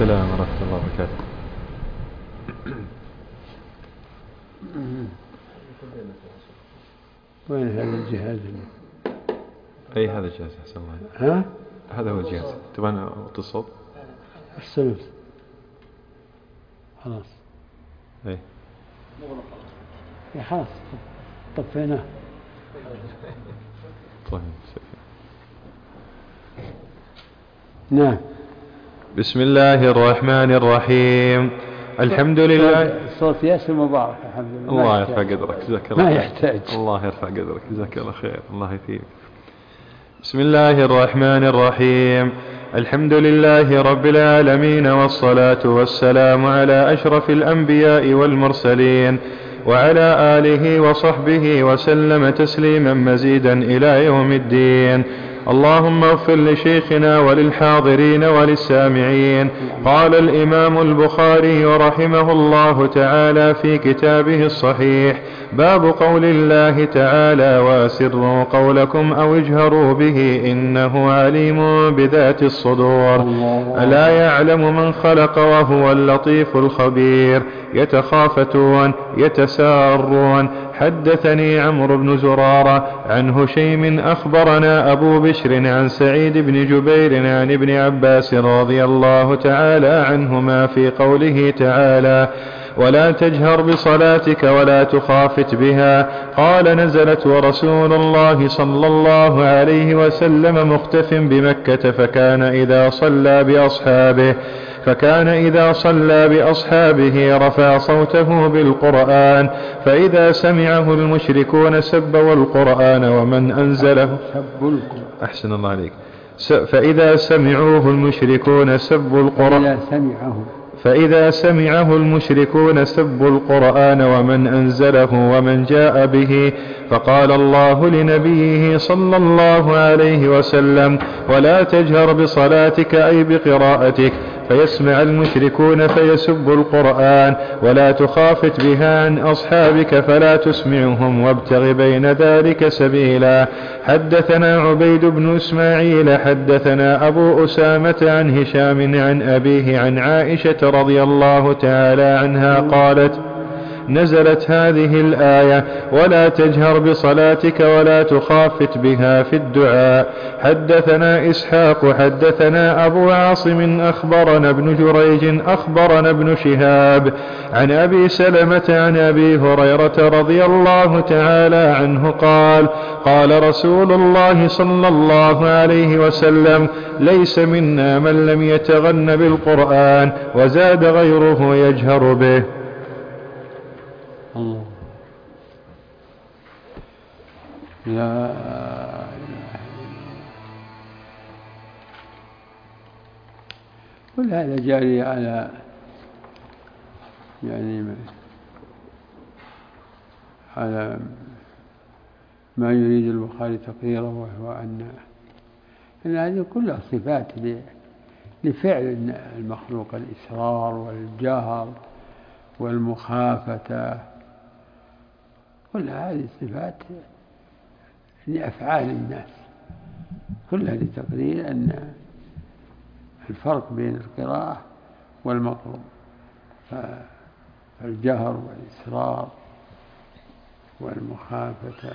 السلام ورحمة الله وبركاته. وين هذا الجهاز؟ أي هذا الجهاز أحسن الله. ها؟ هذا هو الجهاز. تبغى أوطي الصوت؟ السلام. خلاص. أي. يا خلاص طفيناه. طيب. نعم. بسم الله الرحمن الرحيم. الحمد لله. صوت ياسر مبارك الحمد لله. الله يرفع قدرك جزاك الله. ما يحتاج. الله يرفع قدرك جزاك الله خير. الله يثيبك. بسم الله الرحمن الرحيم. الحمد لله رب العالمين، والصلاة والسلام على أشرف الأنبياء والمرسلين، وعلى آله وصحبه وسلم تسليما مزيدا إلى يوم الدين. اللهم اغفر لشيخنا وللحاضرين وللسامعين. قال الإمام البخاري رحمه الله تعالى في كتابه الصحيح: باب قول الله تعالى: واسروا قولكم أو اجهروا به إنه عليم بذات الصدور. ألا يعلم من خلق وهو اللطيف الخبير. يتخافتون يتسارون. حدثني عمرو بن زرارة عن هشيم أخبرنا أبو بشر عن سعيد بن جبير عن ابن عباس رضي الله تعالى عنهما في قوله تعالى: ولا تجهر بصلاتك ولا تخافت بها. قال: نزلت ورسول الله صلى الله عليه وسلم مختف بمكة، فكان إذا صلى بأصحابه رفع صوته بالقرآن، فإذا سمعه المشركون سبوا القرآن ومن أنزله. أحسن الله عليك. فإذا سمعوه المشركون سبوا القرآن ومن أنزله ومن جاء به. فقال الله لنبيه صلى الله عليه وسلم: ولا تجهر بصلاتك أي بقراءتك فيسمع المشركون فيسبوا القرآن، ولا تخافت بها عن أصحابك فلا تسمعهم، وابتغ بين ذلك سبيلا. حدثنا عبيد بن إسماعيل حدثنا أبو أسامة عن هشام عن أبيه عن عائشة رضي الله تعالى عنها قالت: نزلت هذه الآية: ولا تجهر بصلاتك ولا تخافت بها في الدعاء. حدثنا إسحاق حدثنا أبو عاصم أخبرنا ابن جريج أخبرنا ابن شهاب عن أبي سلمة عن أبي هريرة رضي الله تعالى عنه قال: قال رسول الله صلى الله عليه وسلم: ليس منا من لم يتغن بالقرآن. وزاد غيره: يجهر به. الله. لا إله إلا الله. كل هذا جاري على ما يريد البخاري تقريره، وهو أن هذه كلها صفات لفعل المخلوق: الإسرار والجهر والمخافة، كل هذه صفات لأفعال الناس، كلها لتقرير أن الفرق بين القراءة والمقروء. فالجهر والإسرار والمخافة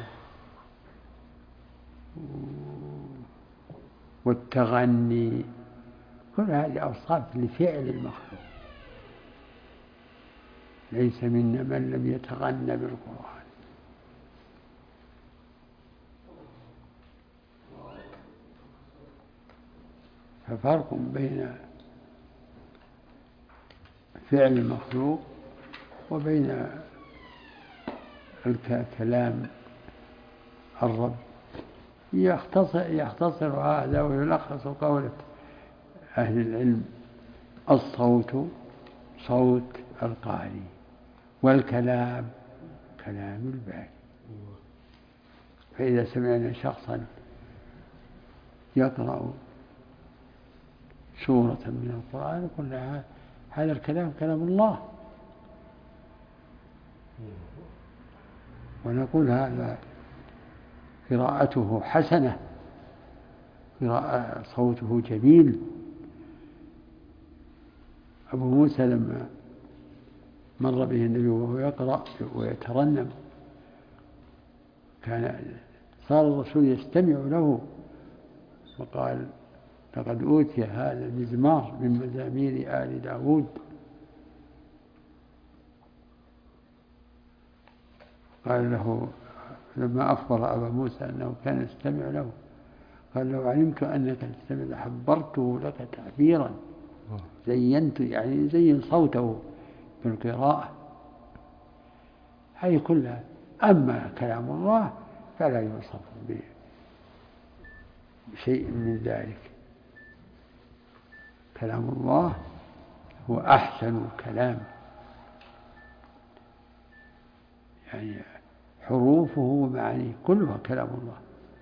والتغني، كل هذه أوصاف لفعل المخلوق. ليس منا من لم يتغنى بالقرآن. ففرق بين فعل المخلوق وبين كلام الرب. يختصر هذا ويلخص قولة أهل العلم: الصوت صوت القارئ، والكلام كلام الباري. فإذا سمعنا شخصا يقرأ سورة من القرآن قلنا: هذا الكلام كلام الله. ونقول: هذا قراءته حسنة، صوته جميل. أبو موسى لما مر به النبي وهو يقرأ ويترنم صار الرسول يستمع له وقال لقد أوتي هذا المزمار من مزامير آل داود. قال له لما أخبر أبا موسى أنه كان يستمع له قال لو علمت أنك تستمع لحبرته لك تعبيرا، زينت يعني زين صوته بالقراءة. هذه كلها. أما كلام الله فلا يوصف بشيء من ذلك. كلام الله هو أحسن كلام، يعني حروفه ومعانيه كلها كلام الله.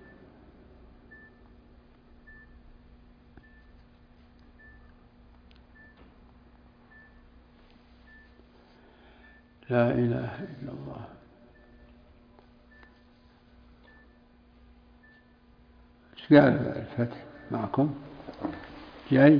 لا إله إلا الله. ايش قال الفتح معكم جاي؟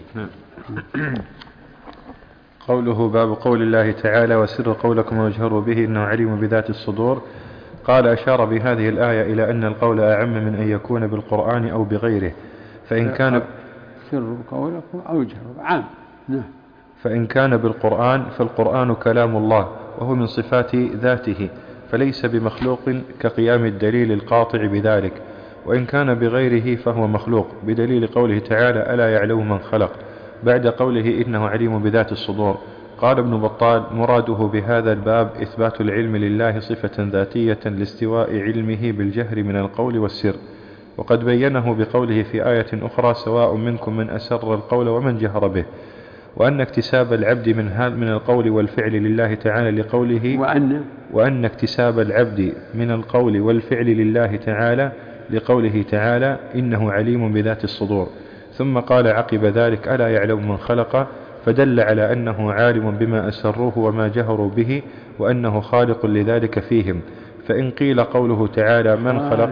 قوله باب قول الله تعالى وسر قولكم واجهروا به إنه عليم بذات الصدور. قال أشار بهذه الآية إلى أن القول أعم من أن يكون بالقرآن أو بغيره، فإن كان سر قولكم أو اجهروا عام. فإن كان بالقرآن فالقرآن كلام الله وهو من صفات ذاته فليس بمخلوق كقيام الدليل القاطع بذلك، وإن كان بغيره فهو مخلوق بدليل قوله تعالى ألا يعلم من خلق بعد قوله إنه عليم بذات الصدور. قال ابن بطال مراده بهذا الباب إثبات العلم لله صفة ذاتية لاستواء علمه بالجهر من القول والسر، وقد بينه بقوله في آية أخرى سواء منكم من أسر القول ومن جهر به، وأن اكتساب العبد من القول والفعل لله تعالى لقوله وأن اكتساب العبد من القول والفعل لله تعالى لقوله تعالى إنه عليم بذات الصدور. ثم قال عقب ذلك ألا يعلم من خلق، فدل على أنه عالم بما أسروه وما جهروا به وأنه خالق لذلك فيهم. فإن قيل قوله تعالى من خلق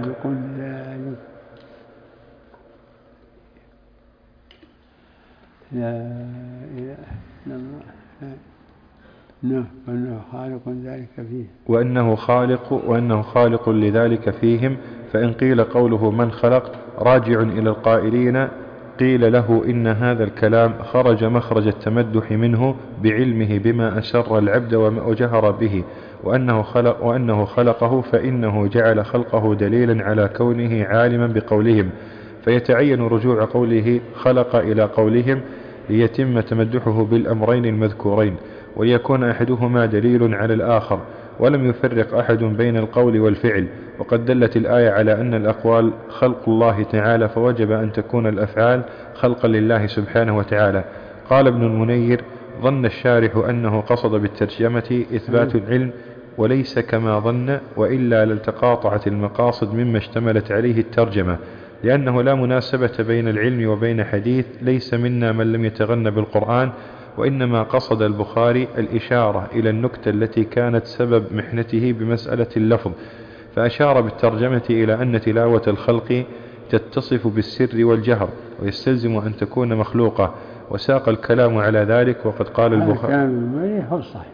لا إله إلا الله وأنه خالق ذلك فيه وأنه خالق لذلك فيهم. فإن قيل قوله من خلق راجع إلى القائلين قيل له إن هذا الكلام خرج مخرج التمدح منه بعلمه بما أسر العبد وجهر به، وأنه خلقه فإنه جعل خلقه دليلا على كونه عالما بقولهم، فيتعين رجوع قوله خلق إلى قولهم ليتم تمدحه بالأمرين المذكورين، ويكون أحدهما دليل على الآخر، ولم يفرق أحد بين القول والفعل. وقد دلت الآية على أن الأقوال خلق الله تعالى، فوجب أن تكون الأفعال خلقا لله سبحانه وتعالى. قال ابن المنير ظن الشارح أنه قصد بالترجمة إثبات العلم وليس كما ظن، وإلا لالتقاطعت المقاصد مما اشتملت عليه الترجمة، لأنه لا مناسبة بين العلم وبين حديث ليس منا من لم يتغن بالقرآن، وإنما قصد البخاري الإشارة إلى النكتة التي كانت سبب محنته بمسألة اللفظ، فأشار بالترجمة إلى أن تلاوة الخلق تتصف بالسر والجهر ويستلزم أن تكون مخلوقة، وساق الكلام على ذلك. وقد قال البخاري كلام هو صحيح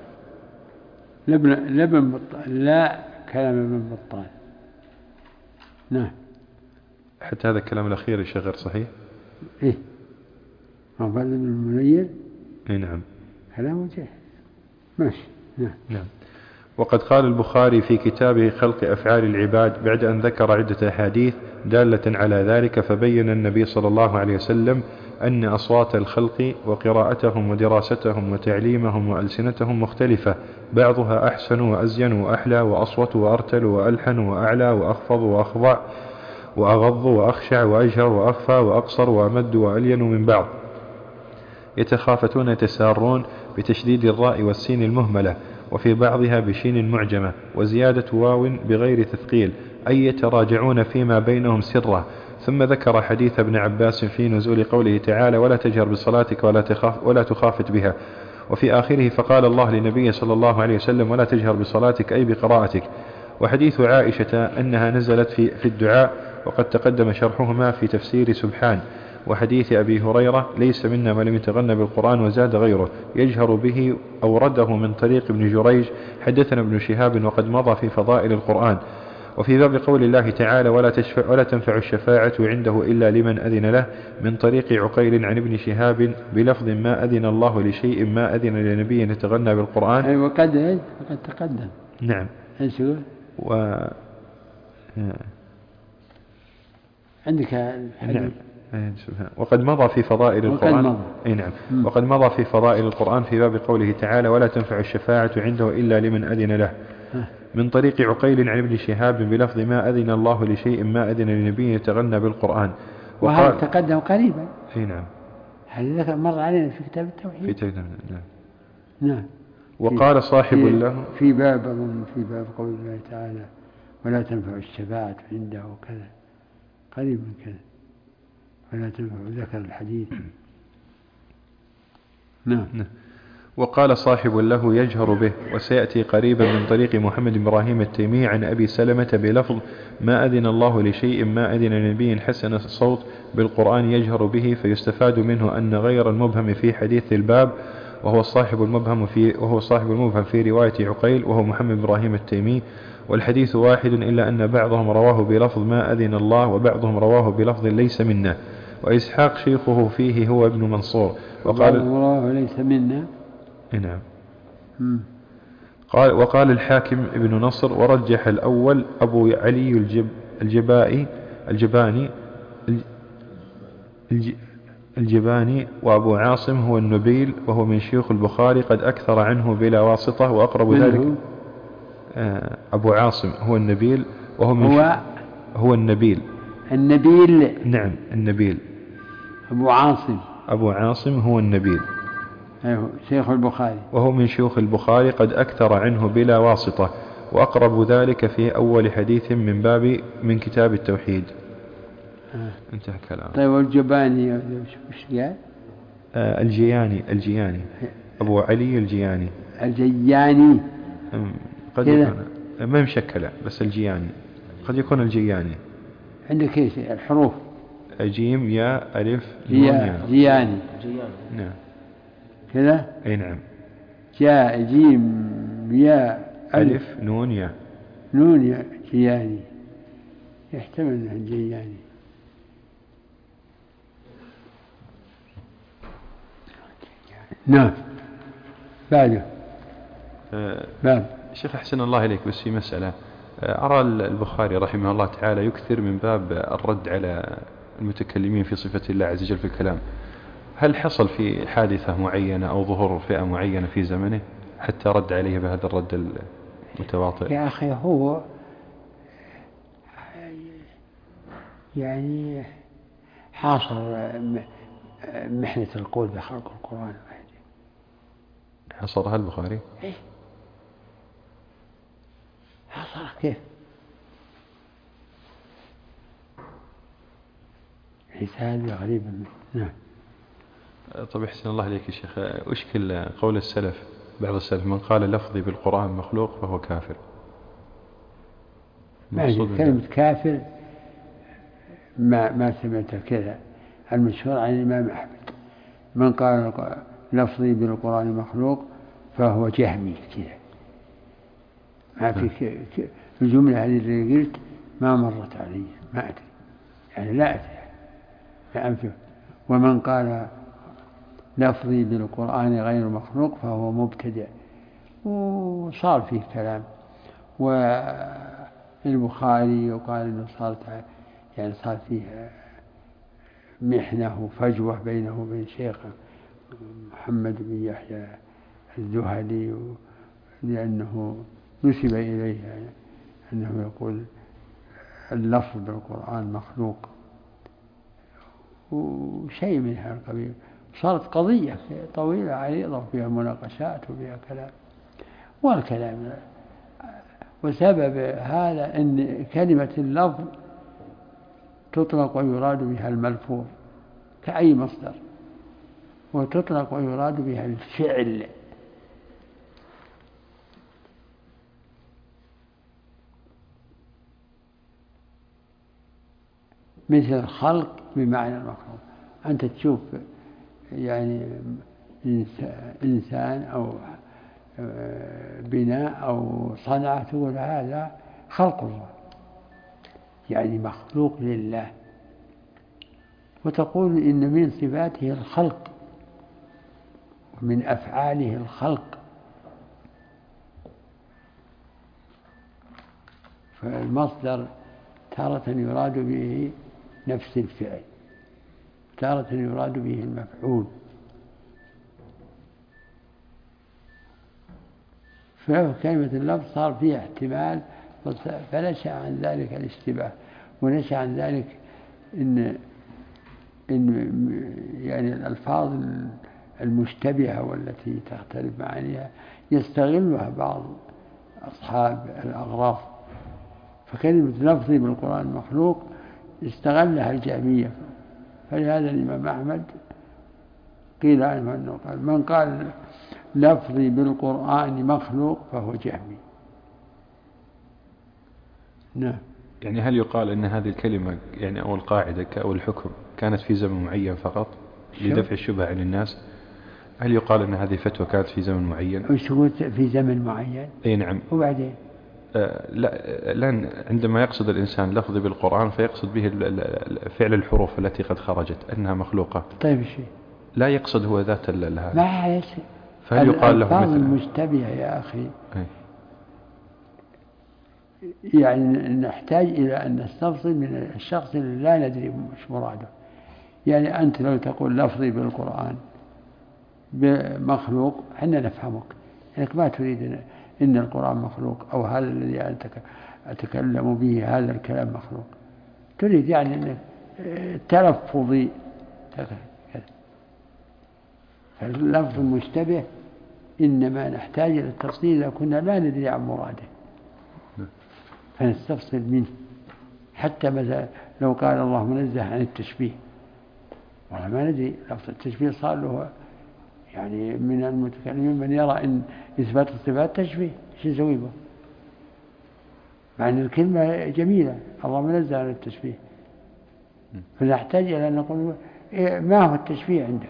لابن بطال، لا كلام ابن بطال. نعم حتى هذا الكلام الأخير يا شيخ غير صحيح. إيه ما قال ابن المنير. نعم كلامه جاهز ماشي. نعم. وقد قال البخاري في كتابه خلق أفعال العباد بعد أن ذكر عدة أحاديث دالة على ذلك، فبين النبي صلى الله عليه وسلم أن أصوات الخلق وقراءتهم ودراستهم وتعليمهم وألسنتهم مختلفة، بعضها أحسن وأزين وأحلى وأصوت وأرتل وألحن وأعلى وأخفض وأخضع وأغض وأخشع وأجهر وأخفى وأقصر وأمد وألين من بعض، يتخافتون يتسارون بتشديد الراء والسين المهملة، وفي بعضها بشين معجمة وزيادة واو بغير تثقيل، أي يتراجعون فيما بينهم سرا. ثم ذكر حديث ابن عباس في نزول قوله تعالى ولا تجهر بصلاتك ولا تخافت بها، وفي آخره فقال الله لنبيه صلى الله عليه وسلم ولا تجهر بصلاتك أي بقراءتك. وحديث عائشة أنها نزلت في الدعاء، وقد تقدم شرحهما في تفسير سبحان. وحديث أبي هريرة ليس منا من لم يتغنى بالقرآن، وزاد غيره يجهر به أورده من طريق ابن جريج حدثنا ابن شهاب وقد مضى في فضائل القرآن. وفي باب قول الله تعالى ولا تنفع الشفاعة عنده إلا لمن أذن له من طريق عقيل عن ابن شهاب بلفظ ما أذن الله لشيء ما أذن لنبي يتغنى بالقرآن. أي وقد تقدم. نعم. ايش عندك الحديث. نعم. وقد مضى في فضائل القرآن. أي نعم. وقد مضى في فضائل القرآن في باب قوله تعالى ولا تنفع الشفاعة عنده إلا لمن أذن له من طريق عقيل عن ابن شهاب بلفظ ما أذن الله لشيء ما أذن لنبي يتغنى بالقرآن. وهذا تقدم قريبا. أي نعم. هذا مر علينا في كتاب التوحيد. نعم. وقال صاحب له في باب قول الله تعالى ولا تنفع الشفاعة عنده وكذا قريب من كذا ولا تنفع ذكر الحديث. نعم. وقال صاحب له يجهر به، وسيأتي قريبا من طريق محمد بن إبراهيم التيمي عن أبي سلمة بلفظ ما أذن الله لشيء ما أذن لنبي حسن الصوت بالقرآن يجهر به، فيستفاد منه أن غير المبهم في حديث الباب وهو صاحب المبهم في رواية عقيل وهو محمد بن إبراهيم التيمي، والحديث واحد إلا أن بعضهم رواه بلفظ ما أذن الله وبعضهم رواه بلفظ ليس منا، وإسحاق شيخه فيه هو ابن منصور وقال رواه ليس منا. نعم. وقال الحاكم ابن نصر ورجح الأول أبو علي الجباني وأبو عاصم هو النبيل وهو من شيوخ البخاري قد أكثر عنه بلا واسطة، وأقرب ذلك أبو عاصم هو النبيل وهو من هو النبيل. نعم النبيل. أبو عاصم هو النبيل شيخ البخاري وهو من شيوخ البخاري قد أكثر عنه بلا واسطة، وأقرب ذلك في أول حديث من كتاب التوحيد. انتهى كلام. طيب والجباني وش قال؟ الجياني أبو علي الجياني قد يكون ما مشكلة بس الجياني قد يكون الجياني. عندك ايش الحروف؟ جيم يا ألف نون يا. جياني. نعم كذا. أي نعم. جاء جيم يا ألف نون يا جياني، يحتمل أنه جياني. نعم. بعده باب شيخ أحسن الله إليك، بس في مسألة أرى البخاري رحمه الله تعالى يكثر من باب الرد على المتكلمين في صفة الله عز وجل في الكلام. هل حصل في حادثة معينة أو ظهور فئة معينة في زمنه حتى رد عليه بهذا الرد المتواطئ؟ يا أخي هو يعني حاصر محنة القول بخلق القرآن. حصرها البخاري؟ إيه حصرها كيف؟ حسابي غريبا منه. نعم. طيب أحسن الله عليك يا شيخ، أشكل قول السلف بعض السلف من قال لفظي بالقرآن مخلوق فهو كافر. كلمة كافر ما سمعت كذا. المشهور عن الإمام أحمد من قال لفظي بالقرآن مخلوق فهو جهمي كذا. ما في الجملة هذه اللي قلت ما مرت علي، ما أدري يعني لا أدري. ومن قال لفظي بالقرآن غير مخلوق فهو مبتدع، وصار فيه كلام. والبخاري يقال إنه صار فيه محنة وفجوة بينه وبين شيخه محمد بن يحيى الذهلي، لأنه نسب إليه أنه يقول اللفظ بالقرآن مخلوق وشيء من هذا القبيل. صارت قضية طويلة عريضة وفيها مناقشات وفيها كلام والكلام. وسبب هذا أن كلمة اللفظ تطلق ويراد بها الملفوظ كأي مصدر، وتطلق ويراد بها الفعل. مثل الخلق بمعنى المخلوق، أنت تشوف يعني إنسان أو بناء أو صنعة تقول هذا خلق الله، يعني مخلوق لله، وتقول إن من صفاته الخلق ومن أفعاله الخلق. فالمصدر تارة يراد به نفس الفعل، تارة يراد به المفعول، فكلمة اللفظ صار فيها احتمال، فنشأ عن ذلك الاشتباه، ونشأ عن ذلك إن يعني الألفاظ المشتبهة والتي تختلف معانيها يستغلها بعض أصحاب الأغراض. فكلمة لفظي بالقرآن مخلوق استغلها الجهمية، فلهذا الإمام أحمد قيل عنه أنه قال من قال لفظي بالقرآن مخلوق فهو جهمي. نعم. يعني هل يقال أن هذه الكلمة يعني أو القاعدة أو الحكم كانت في زمن معين فقط لدفع الشبهة عن الناس؟ هل يقال أن هذه فتوى كانت في زمن معين؟ وش تقول في زمن معين؟ أي نعم. وبعدين لا الآن عندما يقصد الإنسان لفظي بالقرآن فيقصد به فعل الحروف التي قد خرجت أنها مخلوقة. طيب شيء لا يقصد هو ذات ما عليه شيء. فهل يقال له الألفاظ مثل المشتبهة يا أخي أي. يعني نحتاج إلى أن نستفصل من الشخص اللي لا ندري مش مراده. يعني أنت لو تقول لفظي بالقرآن بمخلوق حنا نفهمك، لأنك ما تريد إن القرآن مخلوق أو هذا الذي أتكلم به هذا الكلام مخلوق، تريد يعني أنك تلفظي. فاللفظ المشتبه إنما نحتاج إلى التفصيل إذا كنا لا ندري عن مراده فنستفصل منه. حتى مثلا لو قال الله منزه عن التشبيه، والله ما ندري لفظ التشبيه صار له يعني من المتكلمين من يرى أن إثبات الصفات تشبيه، شو نسوي به؟ مع أن الكلمة جميلة، الله منزه عن التشبيه، فنحتاج إلى أن نقول ما هو التشبيه عندك.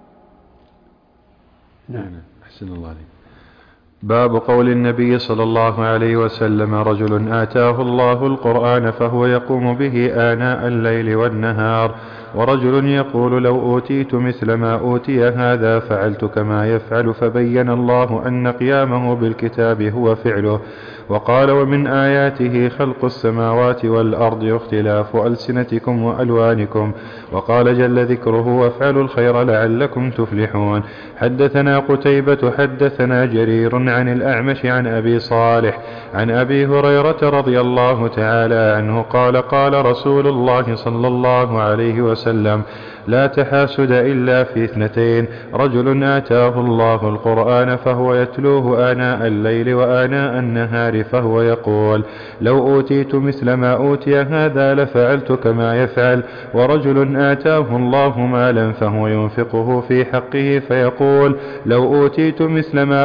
نعم. أحسن الله عليك. باب قول النبي صلى الله عليه وسلم رجل آتاه الله القرآن فهو يقوم به آناء الليل والنهار، ورجل يقول لو أوتيت مثل ما أوتي هذا فعلت كما يفعل، فبين الله أن قيامه بالكتاب هو فعله. وقال ومن آياته خلق السماوات والأرض واختلاف ألسنتكم وألوانكم. وقال جل ذكره وافعلوا الخير لعلكم تفلحون. حدثنا قتيبة حدثنا جرير عن الأعمش عن أبي صالح عن أبي هريرة رضي الله تعالى عنه قال قال رسول الله صلى الله عليه وسلم لا تحاسد إلا في اثنتين، رجل آتاه الله القرآن فهو يتلوه آناء الليل وآناء النهار فهو يقول لو أوتيت مثل ما أوتي هذا لفعلت كما يفعل، ورجل آتاه الله مالا فهو ينفقه في حقه فيقول لو أوتيت مثل ما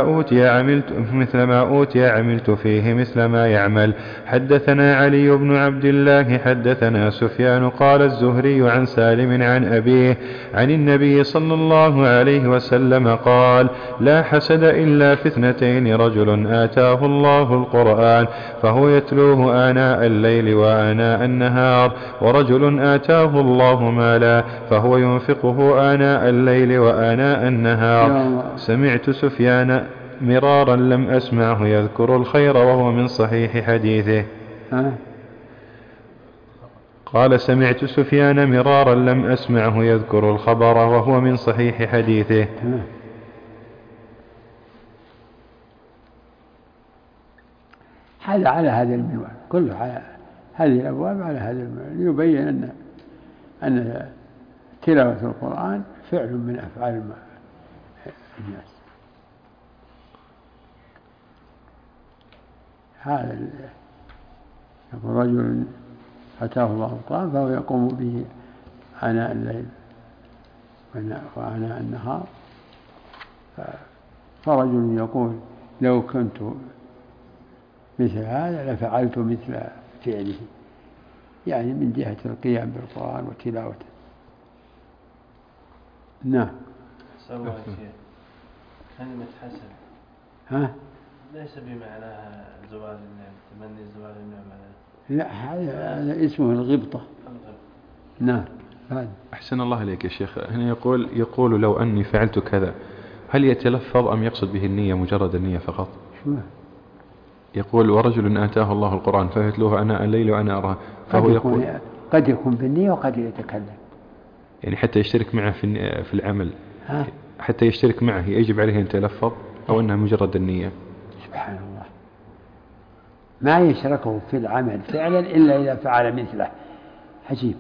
أوتي عملت فيه مثل ما يعمل. حدثنا علي بن عبد الله حدثنا سفيان قال الزهري عن سالم عن أبيه عن النبي صلى الله عليه وسلم قال لا حسد إلا في اثنتين، رجل آتاه الله القرآن فهو يتلوه آناء الليل وآناء النهار، ورجل آتاه الله مالا فهو ينفقه آناء الليل وآناء النهار. سمعت سفيان مرارا لم أسمعه يذكر الخير وهو من صحيح حديثه. قال سمعت سفيان مرارا لم أسمعه يذكر الخبر وهو من صحيح حديثه. هذا على هذا المنوال، كل هذه الأبواب على هذا المنوال يبين أن تلاوة القرآن فعل من أفعال الناس. هذا يقول رجل أتاه الله القرآن فهو يقوم به آناء الليل وآناء النهار، فرجل يقول لو كنت مثل هذا لفعلت مثل فعله، يعني من جهة القيام بالقرآن وتلاوته. نعم. سوى شيء كلمة حسن ها؟ ليس بمعناها زوال النعمة، تمني زوال النعمة. لا، هذا اسمه الغبطة. نعم. أحسن الله إليك يا شيخ. هنا يقول لو أني فعلت كذا، هل يتلفظ أم يقصد به النية، مجرد النية فقط؟ شو؟ يقول ورجل آتاه الله القرآن فيتلوه أناء الليل وأنا أراه، فهو يقول قد يكون بالنية وقد يتكلم، يعني حتى يشترك معه في العمل. حتى يشترك معه يجب عليه أن يتلفظ أو أنها مجرد النية؟ سبحان الله، ما يشركه في العمل فعلا إلا إذا فعل مثله. عجيب.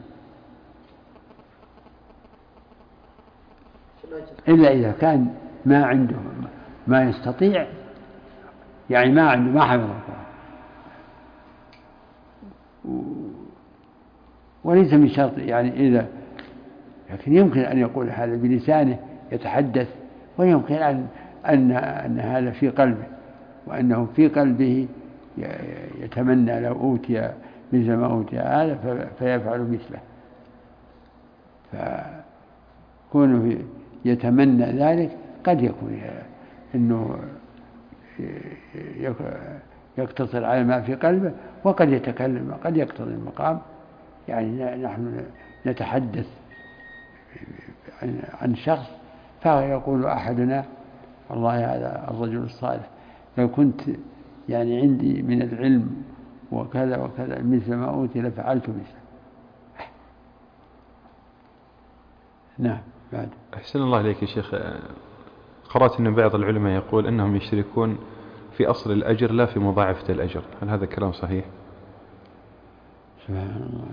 إلا إذا كان ما عنده ما يستطيع، يعني ما عنده ما حفظ القرآن، وليس من شرط يعني إذا، لكن يمكن أن يقول هذا بلسانه يتحدث، ويمكن أن هذا في قلبه، وأنه في قلبه يتمنى لو أوتي مثل ما أوتي هذا فيفعل مثله. فكونه يتمنى ذلك قد يكون أنه يقتصر على ما في قلبه، وقد يتكلم، قد يقتضي المقام. يعني نحن نتحدث عن شخص فيقول أحدنا والله هذا الرجل الصالح لو كنت يعني عندي من العلم وكذا وكذا مثل ما أوتي لفعلت مثله. نعم. بعد. أحسن الله إليك يا شيخ. قرأت أن بعض العلماء يقول أنهم يشتركون في أصل الأجر لا في مضاعفة الأجر، هل هذا كلام صحيح؟ سبحان الله.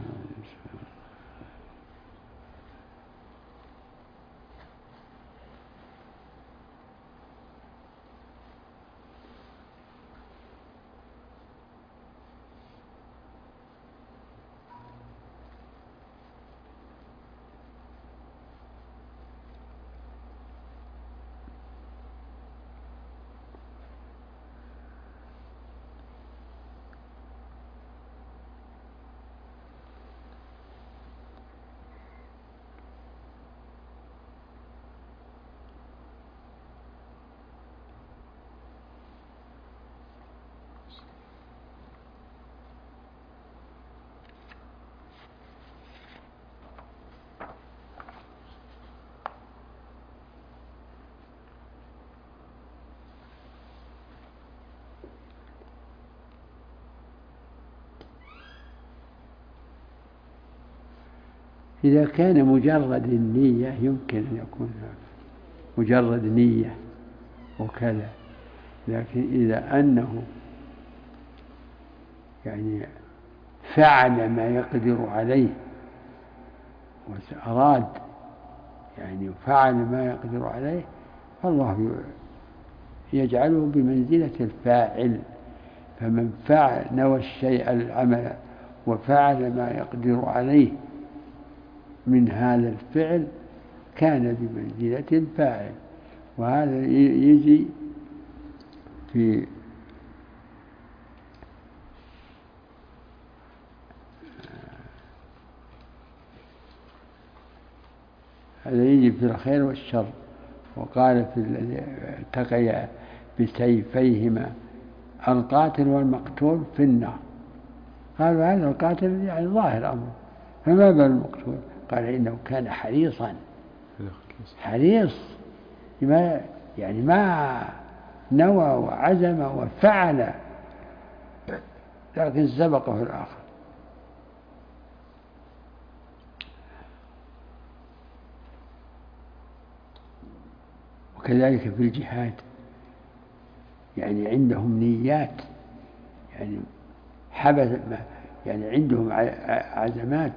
إذا كان مجرد النية يمكن أن يكون مجرد نية وكذا، لكن إذا أنه يعني فعل ما يقدر عليه وأراد يعني فعل ما يقدر عليه، فالله يجعله بمنزلة الفاعل. فمن فعل نوى الشيء العمل وفعل ما يقدر عليه من هذا الفعل كان بمنزلة الفاعل. وهذا يجي في هذا يجي في الخير والشر. وقال في الذي التقي بسيفيهما القاتل والمقتول في النار، قالوا هذا القاتل يعني ظاهر أمره، فما بال المقتول؟ قال إنه كان حريصا، حريص يعني ما نوى وعزم وفعل، لكن سبقه الآخر. وكذلك في الجهاد يعني عندهم نيات، يعني حبث يعني عندهم عزمات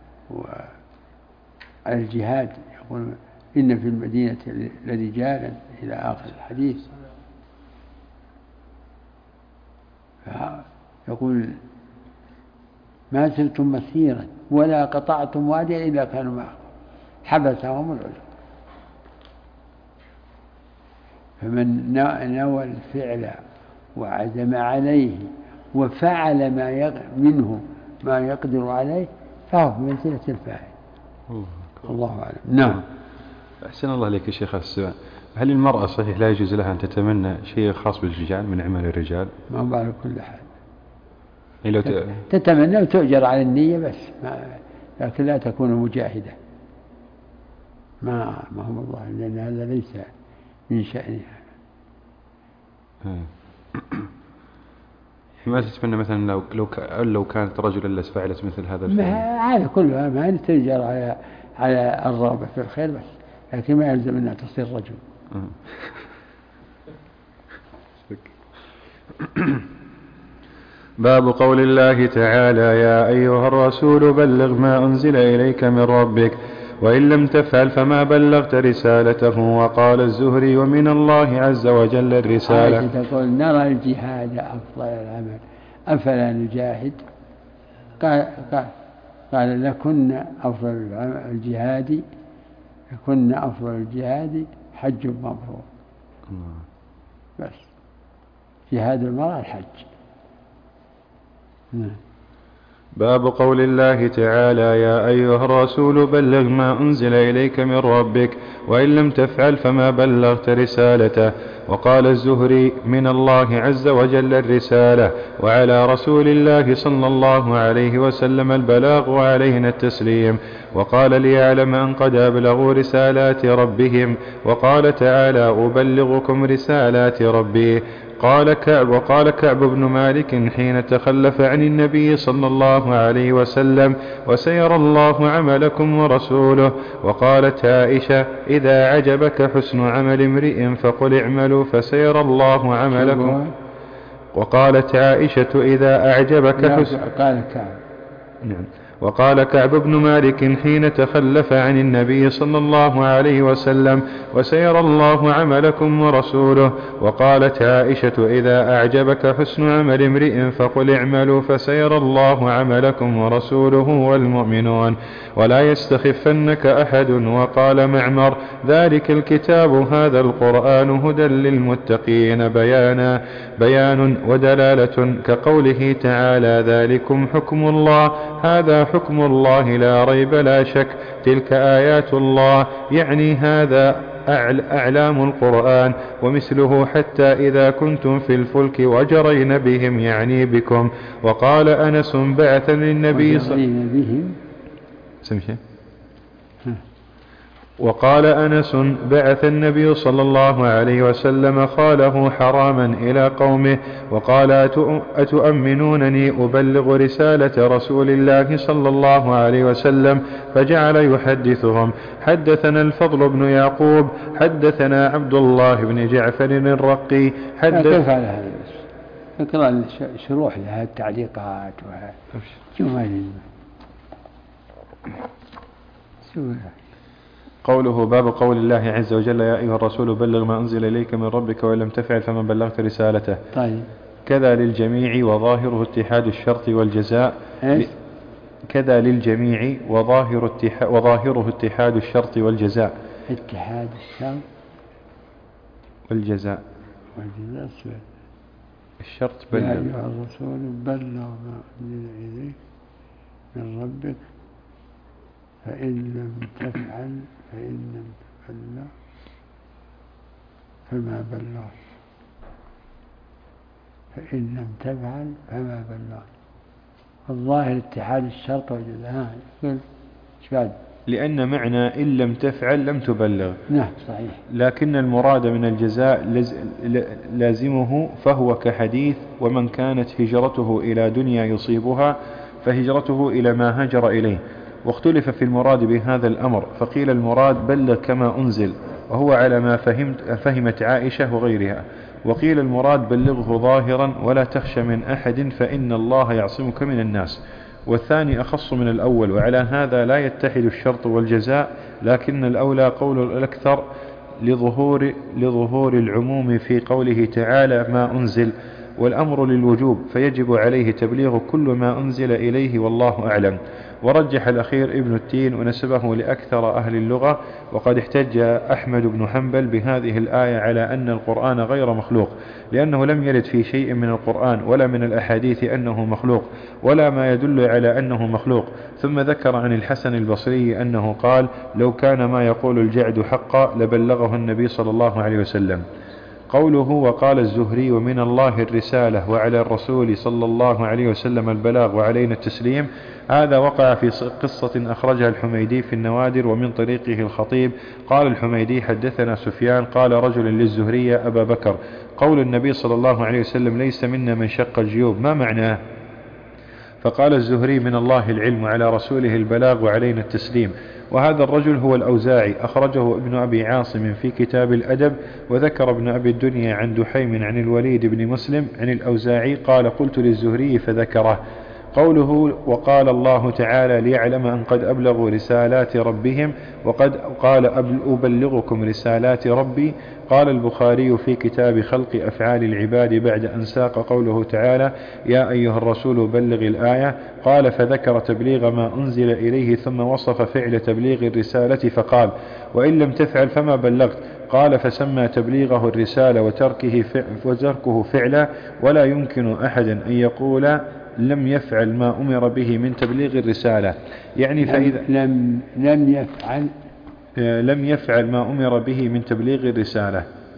على الجهاد. يقول إن في المدينة لرجالا إلى آخر الحديث. يقول ما سرتم مسيرا ولا قطعتم واديا إلا كانوا معكم، حبسهم العذر. فمن نوى الفعل وعزم عليه وفعل منه ما يقدر عليه فهو بمنزلة الفاعل. الله أعلم. نعم. أحسن الله عليك يا شيخ السؤال، هل المرأة صحيح لا يجوز لها أن تتمنى شيء خاص بالرجال من عمل الرجال؟ ما هو على كل حال يعني تتمنى وتؤجر على النية بس، لكن لا تكون مجاهدة، ما هو الله، لأن هذا ليس من شأنها. ما تتمنى مثلا لو كانت رجلا فعلت مثل هذا الفعل؟ هذا كلها ما تؤجر على الرغبة في الخير بس، لكن ما يلزم أنها تصير رجل. باب قول الله تعالى: يا أيها الرسول بلغ ما أنزل إليك من ربك وإن لم تفعل فما بلغت رسالته. وقال الزهري: ومن الله عز وجل الرسالة. عائشة تقول: نرى الجهاد أفضل العمل أفلا نجاهد؟ قال: لكن أفضل الجهاد حج مبرور. بس جهاد المرأة الحج. باب قول الله تعالى: يا أيها الرسول بلغ ما أنزل إليك من ربك وإن لم تفعل فما بلغت رسالته. وقال الزهري: من الله عز وجل الرسالة، وعلى رسول الله صلى الله عليه وسلم البلاغ وعلينا التسليم. وقال: ليعلم أن قد أبلغوا رسالات ربهم. وقال تعالى: أبلغكم رسالات ربي. وقال كعب بن مالك حين تخلف عن النبي صلى الله عليه وسلم: وسيرى الله عملكم ورسوله. وقالت عائشة: إذا عجبك حسن عمل امرئ فقل اعملوا فسيرى الله عملكم. وقالت عائشة: إذا أعجبك حسن. وقال كعب بن مالك حين تخلف عن النبي صلى الله عليه وسلم: وسيرى الله عملكم ورسوله. وقالت عائشة: إذا أعجبك حسن عمل امرئ فقل اعملوا فسيرى الله عملكم ورسوله والمؤمنون ولا يستخفنك أحد. وقال معمر: ذلك الكتاب هذا القرآن هدى للمتقين بيان ودلالة، كقوله تعالى: ذلكم حكم الله، هذا حكم الله لا ريب لا شك، تلك آيات الله، يعني هذا أعلام القرآن ومثله، حتى إذا كنتم في الفلك وجرين بهم، يعني بكم. وقال أنس: بعث للنبي وقال أنس: بعث النبي صلى الله عليه وسلم خاله حراما إلى قومه وقال: أتؤمنونني أبلغ رسالة رسول الله صلى الله عليه وسلم؟ فجعل يحدثهم: حدثنا الفضل بن يعقوب حدثنا عبد الله بن جعفر الرقي كيف على هذا؟ اقرأ شروح لها التعليقات قوله: باب قول الله عز وجل: يا أيها الرسول بلغ ما أنزل إليك من ربك وإن لم تفعل فما بلغت رسالته. طيب. كذا للجميع وظاهره اتحاد الشرط والجزاء. كذا للجميع وظاهره اتحاد الشرط والجزاء. اتحاد الشرط والجزاء. الشرط بلغ. يا أيها الرسول بلغ ما أنزل إليك من ربك فإن لم تفعل فما بلغت. الظاهر اتحاد الشرط والجزاء. لأن معنى إن لم تفعل لم تبلغ. نعم صحيح. لكن المراد من الجزاء لازمه، فهو كحديث: ومن كانت هجرته إلى دنيا يصيبها فهجرته إلى ما هاجر إليه. واختلف في المراد بهذا الأمر، فقيل المراد بلغ كما أنزل، وهو على ما فهمت عائشة وغيرها. وقيل المراد بلغه ظاهرا ولا تخشى من أحد فإن الله يعصمك من الناس. والثاني أخص من الأول، وعلى هذا لا يتحد الشرط والجزاء، لكن الأولى قول الأكثر لظهور العموم في قوله تعالى: ما أنزل. والأمر للوجوب، فيجب عليه تبليغ كل ما أنزل إليه والله أعلم. ورجح الأخير ابن التين ونسبه لأكثر أهل اللغة. وقد احتج أحمد بن حنبل بهذه الآية على أن القرآن غير مخلوق، لأنه لم يرد في شيء من القرآن ولا من الأحاديث أنه مخلوق ولا ما يدل على أنه مخلوق. ثم ذكر عن الحسن البصري أنه قال: لو كان ما يقول الجعد حقا لبلغه النبي صلى الله عليه وسلم. قوله: وقال الزهري: ومن الله الرسالة وعلى الرسول صلى الله عليه وسلم البلاغ وعلينا التسليم، هذا وقع في قصة أخرجها الحميدي في النوادر ومن طريقه الخطيب. قال الحميدي: حدثنا سفيان قال رجل للزهري: يا أبا بكر، قول النبي صلى الله عليه وسلم ليس منا من شق الجيوب، ما معناه؟ فقال الزهري: من الله العلم وعلى رسوله البلاغ وعلينا التسليم. وهذا الرجل هو الأوزاعي، أخرجه ابن أبي عاصم في كتاب الأدب. وذكر ابن أبي الدنيا عن دحيم عن الوليد بن مسلم عن الأوزاعي قال: قلت للزهري فذكره. قوله: وقال الله تعالى: ليعلم أن قد أبلغوا رسالات ربهم، وقد قال: أبلغكم رسالات ربي. قال البخاري في كتاب خلق أفعال العباد بعد أن ساق قوله تعالى: يا أيها الرسول بلغ الآية، قال: فذكر تبليغ ما أنزل إليه ثم وصف فعل تبليغ الرسالة فقال: وإن لم تفعل فما بلغت. قال: فسمى تبليغه الرسالة وتركه فعلا. ولا يمكن أحد أن يقول لم يفعل ما أمر به من تبليغ الرسالة، يعني فإذا لم يفعل ما أمر به من تبليغ الرسالة،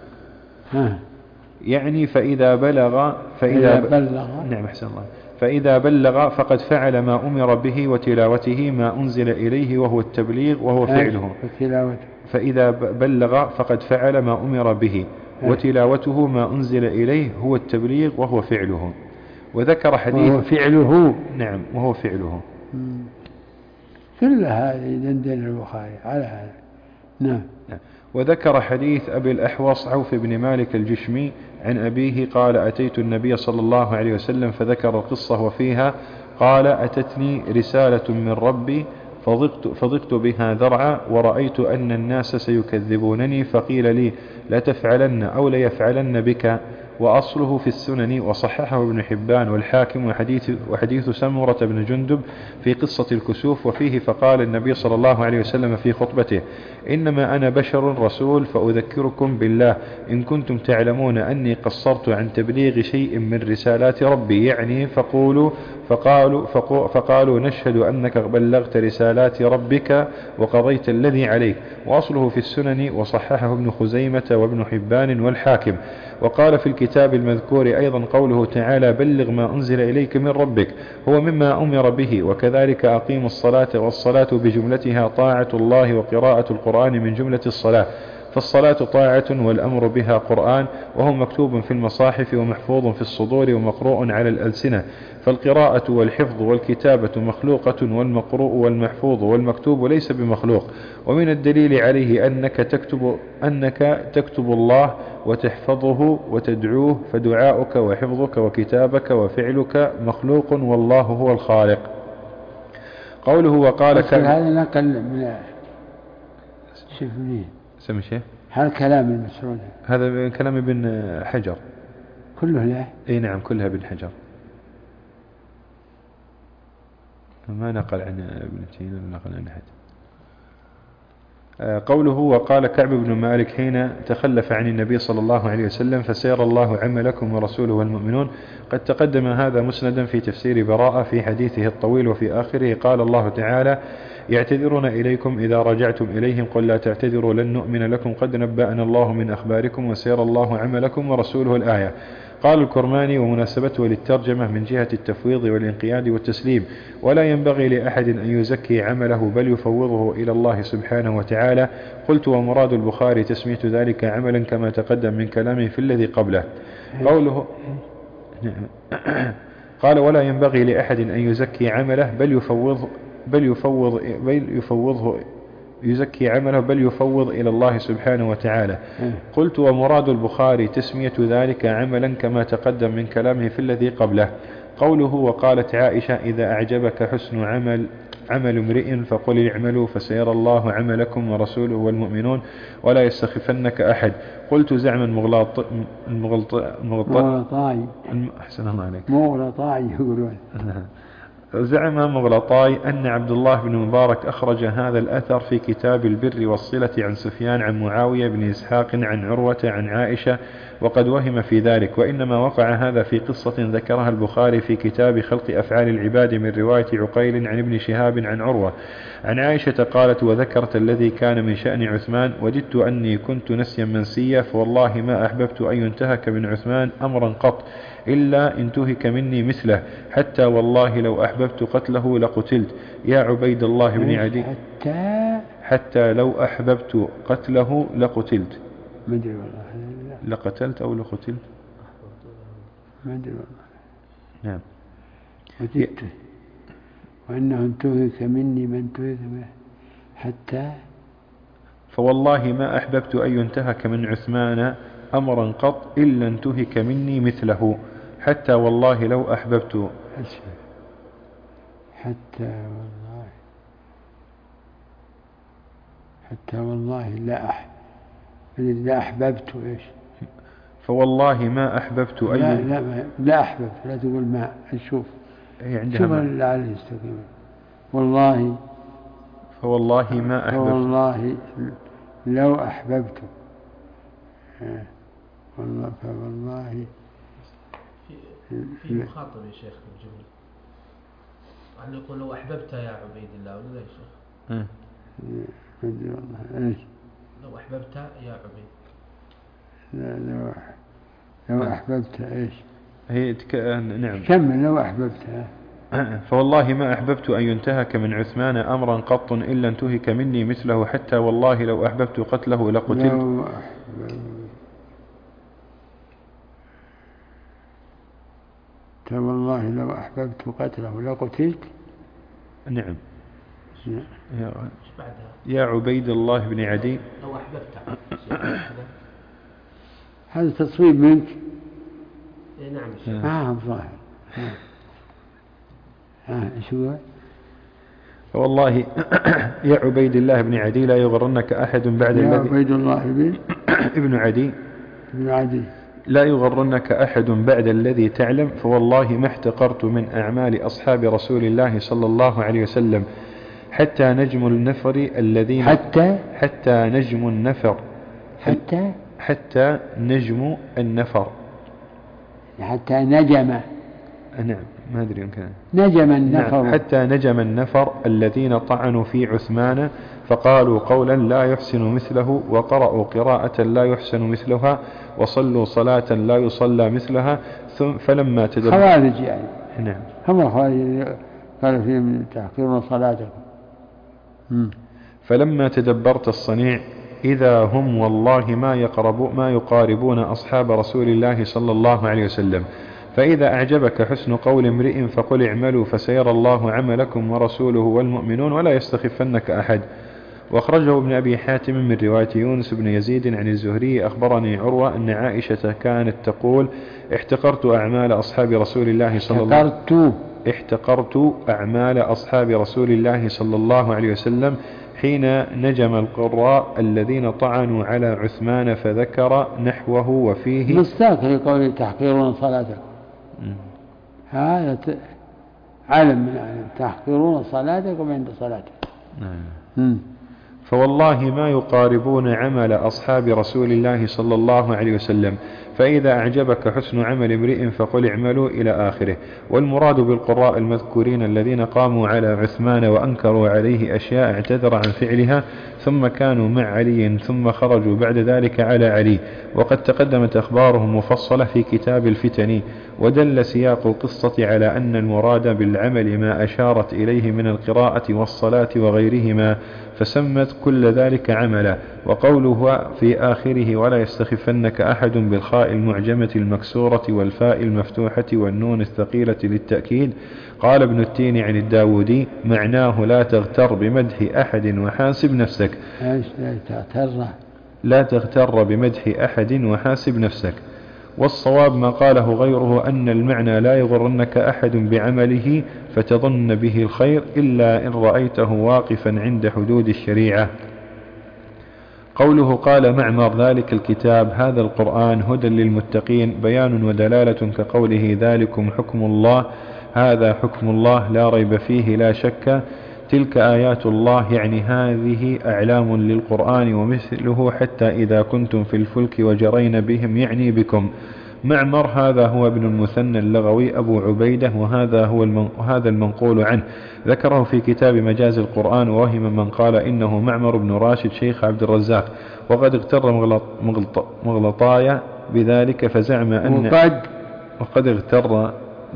يعني فإذا بلغ نعم أحسن الله، فإذا بلغ فقد فعل ما أمر به وتلاوته ما أنزل إليه وهو التبليغ وهو فعله. فإذا بلغ فقد فعل ما أمر به وتلاوته ما أنزل إليه هو التبليغ وهو فعله. وذكر حديث وهو فعله. نعم وهو فعله. كل هذه دندن البخاري على هذا. نعم. وذكر حديث أبي الأحوص عوف بن مالك الجشمي عن أبيه قال: أتيت النبي صلى الله عليه وسلم فذكر القصة وفيها قال: أتتني رسالة من ربي فضقت بها ذرعا ورأيت أن الناس سيكذبونني، فقيل لي: لا تفعلن أو ليفعلن بك. وأصله في السنن وصححه ابن حبان والحاكم. وحديث سمرة بن جندب في قصة الكسوف وفيه: فقال النبي صلى الله عليه وسلم في خطبته: إنما أنا بشر رسول فأذكركم بالله إن كنتم تعلمون أني قصرت عن تبليغ شيء من رسالات ربي، يعني فقالوا نشهد أنك بلغت رسالات ربك وقضيت الذي عليك. وأصله في السنن وصححه ابن خزيمة وابن حبان والحاكم. وقال في الكتاب المذكور أيضا قوله تعالى: بلغ ما أنزل إليك من ربك، هو مما أمر به. وكذلك أقيم الصلاة، والصلاة بجملتها طاعة الله، وقراءة القرآن من جملة الصلاة، فالصلاة طاعة والأمر بها قرآن، وهو مكتوب في المصاحف ومحفوظ في الصدور ومقروء على الألسنة. فالقراءة والحفظ والكتابة مخلوقة، والمقروء والمحفوظ والمكتوب ليس بمخلوق. ومن الدليل عليه أنك تكتب الله وتحفظه وتدعوه، فدعاؤك وحفظك وكتابك وفعلك مخلوق، والله هو الخالق. قوله: وقال هذا نقل من شفنين سمي شيء، هذا كلام المسعود، هذا كلام ابن حجر كله له. اي نعم كلها ابن حجر، ما نقل عن ابن تيمية ولا نقل عن أحد. قوله: وقال كعب بن مالك حين تخلف عن النبي صلى الله عليه وسلم: فسير الله عملكم ورسوله والمؤمنون. قد تقدم هذا مسندا في تفسير براءة في حديثه الطويل، وفي آخره قال الله تعالى: يعتذرون إليكم إذا رجعتم إليهم قل لا تعتذروا لن نؤمن لكم قد نبأنا الله من أخباركم وسير الله عملكم ورسوله الآية. قال الكرماني: ومناسبته للترجمة من جهة التفويض والانقياد والتسليم، ولا ينبغي لأحد أن يزكي عمله بل يفوضه إلى الله سبحانه وتعالى. قلت: ومراد البخاري تسمية ذلك عملا كما تقدم من كلامه في الذي قبله. قوله قال: ولا ينبغي لأحد أن يزكي عمله بل يفوض إلى الله سبحانه وتعالى. قلت: ومراد البخاري تسمية ذلك عملا كما تقدم من كلامه في الذي قبله. قوله: وقالت عائشة: إذا أعجبك حسن عمل عمل امرئ فقل اعملوا فسيرى الله عملكم ورسوله والمؤمنون ولا يستخفنك أحد. قلت زعما مغلطاي أحسن الله عليك مغلطاي يقولون زعم مغلطاي أن عبد الله بن مبارك أخرج هذا الأثر في كتاب البر والصلة عن سفيان عن معاوية بن إسحاق عن عروة عن عائشة وقد وهم في ذلك، وإنما وقع هذا في قصة ذكرها البخاري في كتاب خلق أفعال العباد من رواية عقيل عن ابن شهاب عن عروة عن عائشة قالت وذكرت الذي كان من شأن عثمان وددت أني كنت نسيا منسيا فوالله ما أحببت أن ينتهك من عثمان أمرا قط إلا انتهك مني مثله حتى والله لو أحببت قتله لقتلت يا عبيد الله بن عدي حتى لو أحببت قتله لقتلت ما أدري والله لقتلت أو لقتلت ما أدري والله نعم وددت وأنه انتهك مني من انتهك منه حتى فوالله ما أحببت أن ينتهك من عثمان أمرا قط إلا انتهك مني مثله حتى والله لو أحببت حتى والله لا أحببت إيش فوالله ما أحببت لا أحببت لا تقول ما أشوف شوف لعله يستقيم والله فوالله ما أحببت فوالله لو أحببت والله فوالله في مخاطب يا شيخ الجملة يعني يقول لو أحببت يا عبيد الله ولا يا شيخ والله إيش لو أحببت يا عبيد لو أحببت إيش هي نعم كمل لو أحببت فوالله ما أحببت أن ينتهك من عثمان أمرا قط إلا انتهك مني مثله حتى والله لو أحببت قتله لقتلت والله لو أحببت قتله لقتلت نعم يا عبيد الله بن عدي لو أحببت هذا تصويب منك نعم ظاهر ايش هو والله يا عبيد الله بن عدي لا يغرنك أحد بعد يا عبيد الله ابن عدي لا يغرنك أحد بعد الذي تعلم فوالله ما احتقرت من أعمال أصحاب رسول الله صلى الله عليه وسلم حتى نجم النفر الذين حتى نجم النفر حتى نجم النفر حتى نجم نعم ما أدري يمكن نجم النفر نعم حتى نجم النفر الذين طعنوا في عثمان فقالوا قولا لا يحسن مثله وقرأوا قراءة لا يحسن مثلها وصلوا صلاة لا يصلى مثلها فلما تدبر خوارج يعني نعم هم خوارج قالوا فيهم تحقيرون صلاتكم فلما تدبرت الصنيع إذا هم والله ما يقاربون أصحاب رسول الله صلى الله عليه وسلم فإذا أعجبك حسن قول امرئ فقل اعملوا فسيرى الله عملكم ورسوله والمؤمنون ولا يستخفنك أحد. وأخرجه ابن أبي حاتم من رواية يونس بن يزيد عن الزهري أخبرني عروة أن عائشة كانت تقول احتقرت أعمال أصحاب رسول الله صلى الله عليه وسلم حين نجم القراء الذين طعنوا على عثمان فذكر نحوه وفيه مستاك لقول تحقيرون صلاتكم هذا علم من علم تحقيرون صلاتكم عند صلاتكم فوالله ما يقاربون عمل أصحاب رسول الله صلى الله عليه وسلم فإذا أعجبك حسن عمل امرئ فقل اعملوا إلى آخره. والمراد بالقراء المذكورين الذين قاموا على عثمان وأنكروا عليه أشياء اعتذر عن فعلها ثم كانوا مع علي ثم خرجوا بعد ذلك على علي وقد تقدمت أخبارهم مفصلة في كتاب الفتن. ودل سياق القصة على أن المراد بالعمل ما أشارت إليه من القراءة والصلاة وغيرهما فسمت كل ذلك عملا. وقوله في آخره ولا يستخفنك أحد بالخاء المعجمة المكسورة والفاء المفتوحة والنون الثقيلة للتأكيد. قال ابن التين عن الداودي معناه لا تغتر بمدح أحد وحاسب نفسك. لا تغتر بمدح أحد وحاسب نفسك. والصواب ما قاله غيره أن المعنى لا يغرنك أحد بعمله فتظن به الخير إلا إن رأيته واقفا عند حدود الشريعة. قوله قال معمر ذلك الكتاب هذا القرآن هدى للمتقين بيان ودلالة كقوله ذلكم حكم الله هذا حكم الله لا ريب فيه لا شك تلك آيات الله يعني هذه أعلام للقرآن ومثله حتى إذا كنتم في الفلك وجرين بهم يعني بكم. معمر هذا هو ابن المثنى اللغوي أبو عبيدة وهذا المنقول عنه ذكره في كتاب مجاز القرآن ووهم من قال إنه معمر بن راشد شيخ عبد الرزاق وقد اغتر مغلطاي بذلك فزعم أن وقد اغتر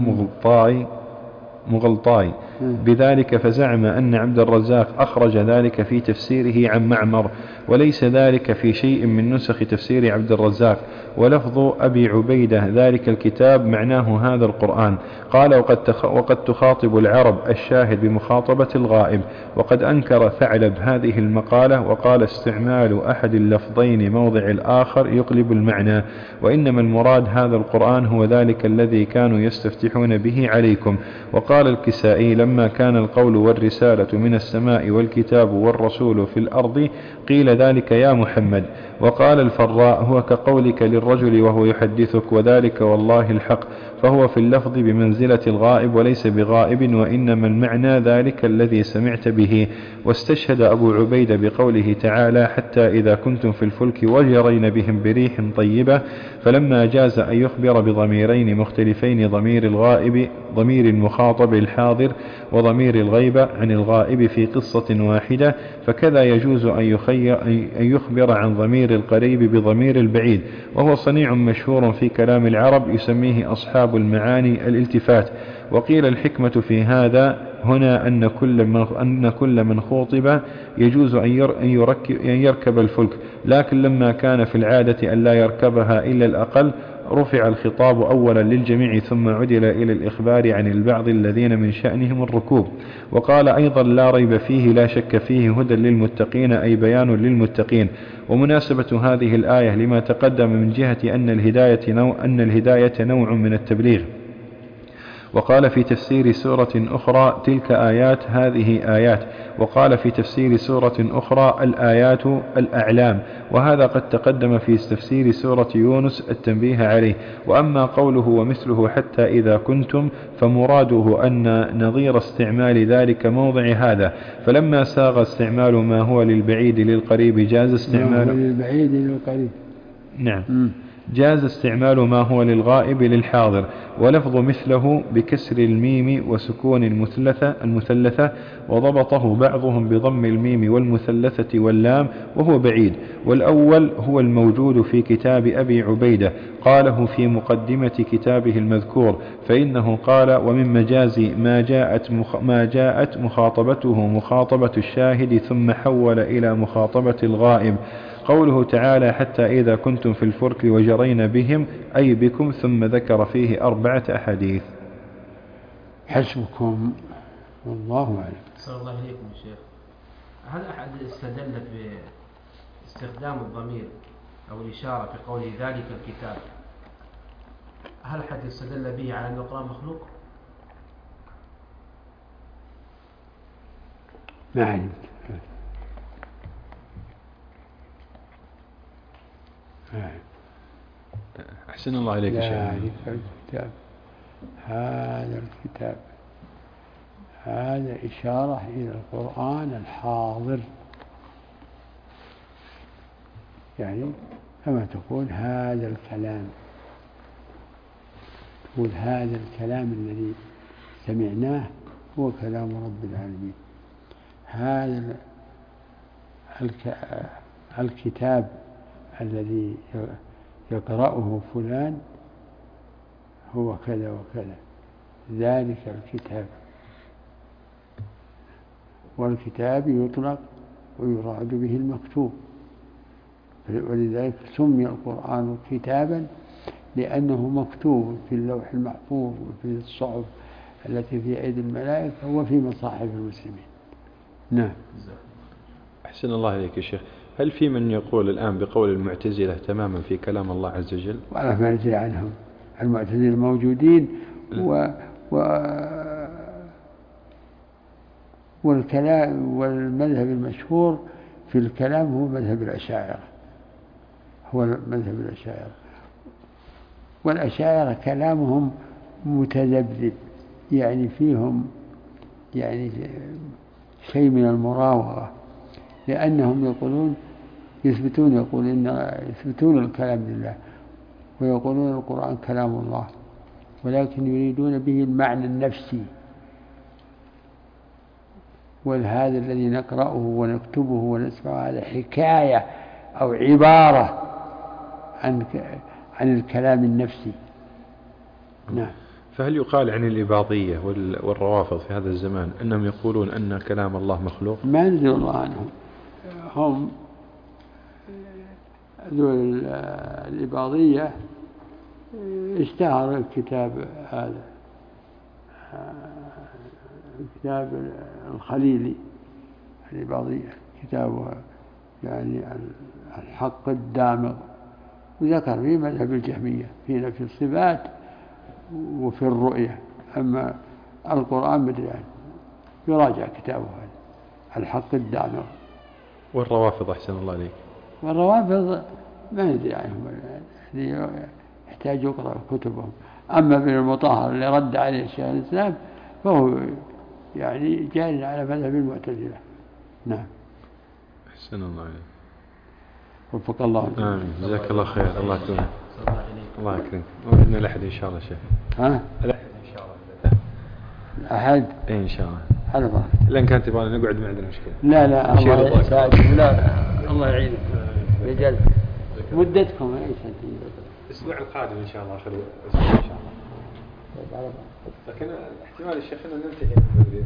مغلطاي بذلك فزعم أن عبد الرزاق أخرج ذلك في تفسيره عن معمر وليس ذلك في شيء من نسخ تفسير عبد الرزاق. ولفظ أبي عبيدة ذلك الكتاب معناه هذا القرآن. قال وقد تخاطب العرب الشاهد بمخاطبة الغائب. وقد أنكر ثعلب هذه المقالة وقال استعمال أحد اللفظين موضع الآخر يقلب المعنى وإنما المراد هذا القرآن هو ذلك الذي كانوا يستفتحون به عليكم. وقال الكسائي لما كان القول والرسالة من السماء والكتاب والرسول في الأرض قيل ذلك يا محمد. وقال الفراء هو كقولك للرجل وهو يحدثك وذلك والله الحق فهو في اللفظ بمنزلة الغائب وليس بغائب وإنما المعنى ذلك الذي سمعت به. واستشهد أبو عبيدة بقوله تعالى حتى إذا كنتم في الفلك وجرين بهم بريح طيبة فلما جاز أن يخبر بضميرين مختلفين ضمير الغائب ضمير المخاطب الحاضر وضمير الغيبة عن الغائب في قصة واحدة فكذا يجوز أن يخبر عن ضمير القريب بضمير البعيد وهو صنيع مشهور في كلام العرب يسميه أصحاب المعاني الالتفات. وقيل الحكمة في هذا هنا أن كل من خوطب يجوز أن يركب الفلك لكن لما كان في العادة أن لا يركبها إلا الأقل رفع الخطاب أولا للجميع ثم عدل إلى الإخبار عن البعض الذين من شأنهم الركوب. وقال أيضا لا ريب فيه لا شك فيه هدى للمتقين أي بيان للمتقين. ومناسبة هذه الآية لما تقدم من جهة أن الهداية نوع من التبليغ. وقال في تفسير سورة أخرى تلك آيات هذه آيات. وقال في تفسير سورة أخرى الآيات الأعلام وهذا قد تقدم في تفسير سورة يونس التنبيه عليه. وأما قوله ومثله حتى إذا كنتم فمراده أن نظير استعمال ذلك موضع هذا فلما ساغ استعمال ما هو للبعيد للقريب جاز استعمال للبعيد للقريب نعم جاز استعمال ما هو للغائب للحاضر. ولفظ مثله بكسر الميم وسكون المثلثة وضبطه بعضهم بضم الميم والمثلثة واللام وهو بعيد. والأول هو الموجود في كتاب أبي عبيدة قاله في مقدمة كتابه المذكور فإنه قال ومن مجاز ما جاءت مخاطبته مخاطبة الشاهد ثم حول إلى مخاطبة الغائب. قوله تعالى حتى إذا كنتم في الفلك وجرين بهم أي بكم ثم ذكر فيه 4 أحاديث. حسبكم والله أعلم. صلى الله عليكم يا شيخ. هل أحد استدل باستخدام الضمير أو الإشارة في قوله ذلك الكتاب هل أحد استدل به على أن القرآن مخلوق؟ ما علمت. أحسن الله عليك يا شيخ. هذا الكتاب هذا إشارة إلى القرآن الحاضر يعني كما تقول هذا الكلام تقول هذا الكلام الذي سمعناه هو كلام رب العالمين. هذا الكتاب الذي يقرأه فلان هو كذا وكذا ذلك الكتاب. والكتاب يطلق ويراد به المكتوب ولذلك سمي القرآن كتابا لأنه مكتوب في اللوح المحفوظ وفي الصحف التي في أيدي الملائكة وفي مصاحف المسلمين. نعم. أحسن الله عليك يا شيخ. هل في من يقول الآن بقول المعتزلة تماما في كلام الله عز وجل؟ ولا ما ندري عنهم. المعتزلة موجودين والكلام والمذهب المشهور في الكلام هو مذهب الأشاعرة، هو مذهب الأشاعرة. والأشاعرة كلامهم متذبذب، يعني فيهم يعني شيء من المراوغة، لأنهم يقولون يثبتون الكلام لله، ويقولون القرآن كلام الله، ولكن يريدون به المعنى النفسي، وهذا الذي نقرأه ونكتبه ونسمعه هذا حكاية أو عبارة عن الكلام النفسي. نعم. فهل يقال عن الإباضية والروافض في هذا الزمان أنهم يقولون أن كلام الله مخلوق؟ ما نزل الله عنهم. هم ذول الإباضية اشتهر الكتاب هذا، كتاب الخليلي الإباضية، كتابه يعني الحق الدامغ، وذكر في مذهب الجهمية في نفي الصفات وفي الرؤية. أما القرآن مدري عنه، يراجع كتابه هذا الحق الدامغ. والروافض أحسن الله عليك؟ والروافض ما ندري عنهم، يحتاج يقرأ كتبهم. أما ابن المطهر اللي رد عليه شيخ الإسلام فهو يعني جاري على مذهب المعتزلة. نعم. أحسن الله عليك. وفق الله. آمين. جزاك الله خير. الله يكرمك. الله يكرمك. وإذن الأحد إن شاء الله شيخ. ها؟ الأحد إن شاء الله. الأحد. إيه إن شاء الله. على الله. لأن كانت تبغى نقعد ما عندنا مشكلة. لا الله يساعدك. لا الله يعينك. رجال مدتكم أي سنتين؟ الأسبوع القادم إن شاء الله آخر الأسبوع إن شاء الله. لكن احتمال الشيخ أن ننتهي من بدري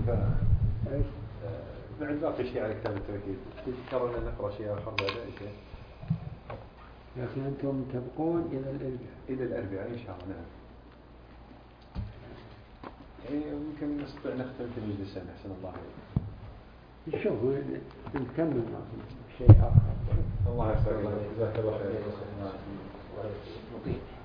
بعد باقي شيء على كتاب التوحيد. تذكرون أن نقرأ شيء آخر بعد شيء. لكن أنتم تبقون إلى الأربعاء إن شاء الله. نعم. يمكن نستطيع نختم في مجلسين أحسن الله عليك. نشوف نكمل شيء آخر. الله يسعدك. جزاك الله خير.